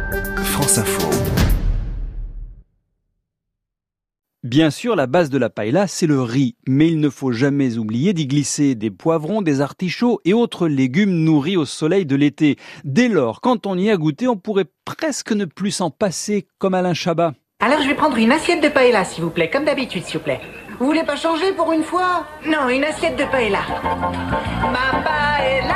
France Info. Bien sûr, la base de la paella, c'est le riz. Mais il ne faut jamais oublier d'y glisser des poivrons, des artichauts et autres légumes nourris au soleil de l'été. Dès lors, quand on y a goûté, on pourrait presque ne plus s'en passer, comme Alain Chabat. Alors je vais prendre une assiette de paella, s'il vous plaît, comme d'habitude, s'il vous plaît. Vous voulez pas changer pour une fois? Non, une assiette de paella. Ma paella.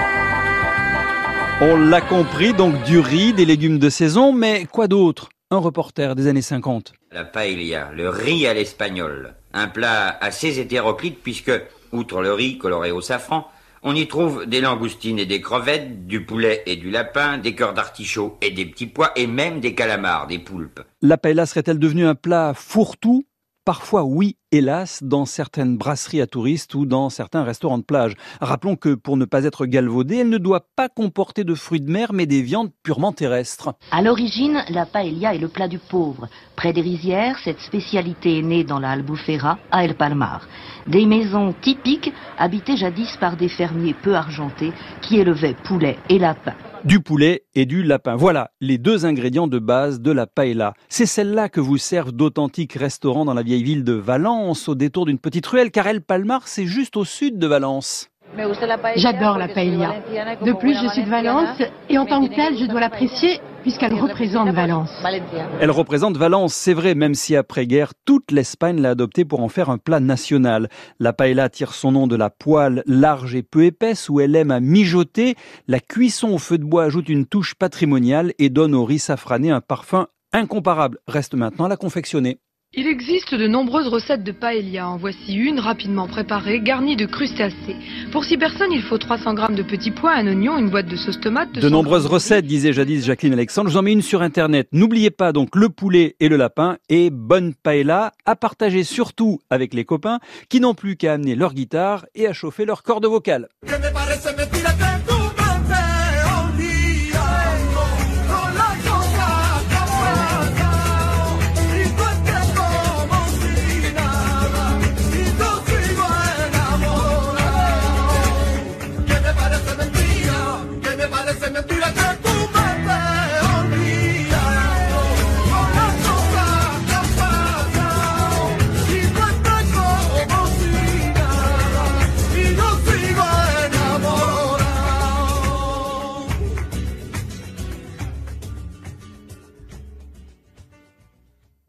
On l'a compris, donc du riz, des légumes de saison, mais quoi d'autre? Un reporter des années 50. La paella, le riz à l'espagnol. Un plat assez hétéroclite puisque, outre le riz coloré au safran, on y trouve des langoustines et des crevettes, du poulet et du lapin, des cœurs d'artichaut et des petits pois et même des calamars, des poulpes. La paella serait-elle devenue un plat fourre-tout? Parfois oui, hélas, dans certaines brasseries à touristes ou dans certains restaurants de plage. Rappelons que pour ne pas être galvaudée, elle ne doit pas comporter de fruits de mer mais des viandes purement terrestres. À l'origine, la paella est le plat du pauvre. Près des rizières, cette spécialité est née dans la Albufera, à El Palmar. Des maisons typiques habitées jadis par des fermiers peu argentés qui élevaient poulets et lapins. Du poulet et du lapin. Voilà les deux ingrédients de base de la paella. C'est celle-là que vous servent d'authentiques restaurants dans la vieille ville de Valence, au détour d'une petite ruelle, car El Palmar, c'est juste au sud de Valence. J'adore la paella. De plus, je suis de Valence et en tant que telle, je dois l'apprécier puisqu'elle représente Valence. Elle représente Valence, c'est vrai, même si après-guerre, toute l'Espagne l'a adoptée pour en faire un plat national. La paella tire son nom de la poêle large et peu épaisse où elle aime à mijoter. La cuisson au feu de bois ajoute une touche patrimoniale et donne au riz safrané un parfum incomparable. Reste maintenant à la confectionner. Il existe de nombreuses recettes de paella. En voici une rapidement préparée, garnie de crustacés. Pour 6 personnes, il faut 300 g de petits pois, un oignon, une boîte de sauce tomate. De nombreuses recettes, disait jadis Jacqueline Alexandre. Je vous en mets une sur Internet. N'oubliez pas donc le poulet et le lapin et bonne paella à partager surtout avec les copains qui n'ont plus qu'à amener leur guitare et à chauffer leur corde vocale.